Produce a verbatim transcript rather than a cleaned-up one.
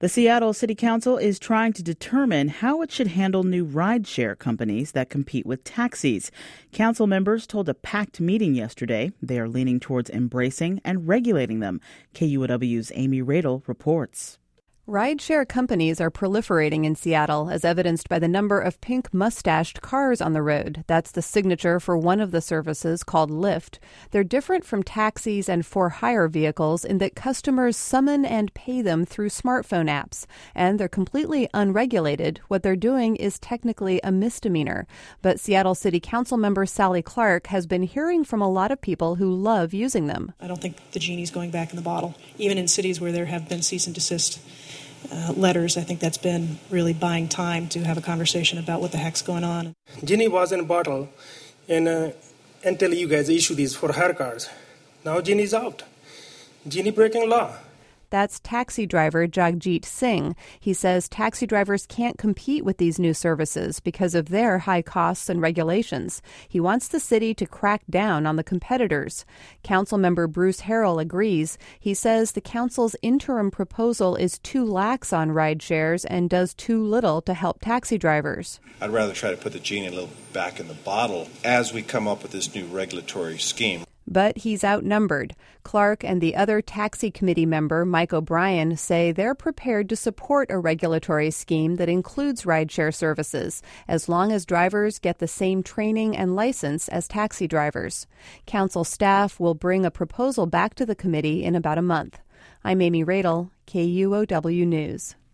The Seattle City Council is trying to determine how it should handle new rideshare companies that compete with taxis. Council members told a packed meeting yesterday they are leaning towards embracing and regulating them. K U O W's Amy Radel reports. Rideshare companies are proliferating in Seattle, as evidenced by the number of pink mustached cars on the road. That's the signature for one of the services, called Lyft. They're different from taxis and for-hire vehicles in that customers summon and pay them through smartphone apps. And they're completely unregulated. What they're doing is technically a misdemeanor. But Seattle City Council member Sally Clark has been hearing from a lot of people who love using them. I don't think the genie's going back in the bottle. Even in cities where there have been cease and desist Uh, letters, I think that's been really buying time to have a conversation about what the heck's going on. Genie was in a bottle and, uh, until you guys issue these for hire cars. Now Genie's out. Genie breaking law. That's taxi driver Jagjit Singh. He says taxi drivers can't compete with these new services because of their high costs and regulations. He wants the city to crack down on the competitors. Councilmember Bruce Harrell agrees. He says the council's interim proposal is too lax on ride shares and does too little to help taxi drivers. I'd rather try to put the genie a little back in the bottle as we come up with this new regulatory scheme. But he's outnumbered. Clark and the other taxi committee member, Mike O'Brien, say they're prepared to support a regulatory scheme that includes rideshare services, as long as drivers get the same training and license as taxi drivers. Council staff will bring a proposal back to the committee in about a month. I'm Amy Radel, K U O W News.